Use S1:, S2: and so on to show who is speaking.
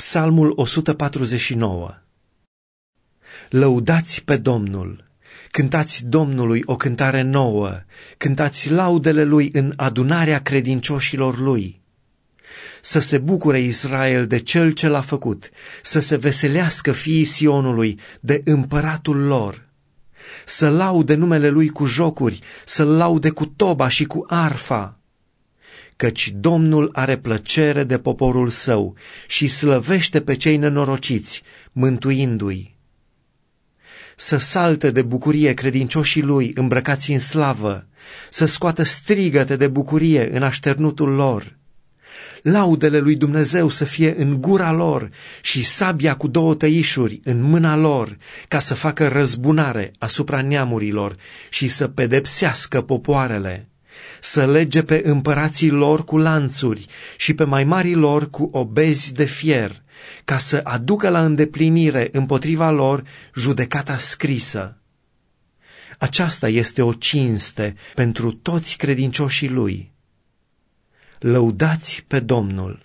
S1: Psalmul 149. Lăudați pe Domnul, cântați Domnului o cântare nouă, cântați laudele Lui în adunarea credincioșilor Lui. Să se bucure Israel de Cel ce l-a făcut, să se veselească fiii Sionului de împăratul lor. Să laude numele Lui cu jocuri, să-L laude cu toba și cu arfa. Căci Domnul are plăcere de poporul său și slăvește pe cei nenorociți, mântuindu-i. Să salte de bucurie credincioșii Lui îmbrăcați în slavă, să scoată strigăte de bucurie în așternutul lor. Laudele lui Dumnezeu să fie în gura lor și sabia cu 2 tăișuri în mâna lor, ca să facă răzbunare asupra neamurilor și să pedepsească popoarele. Să lege pe împărații lor cu lanțuri și pe mai marii lor cu obezi de fier, ca să aducă la îndeplinire împotriva lor judecata scrisă. Aceasta este o cinste pentru toți credincioșii Lui. Lăudați pe Domnul!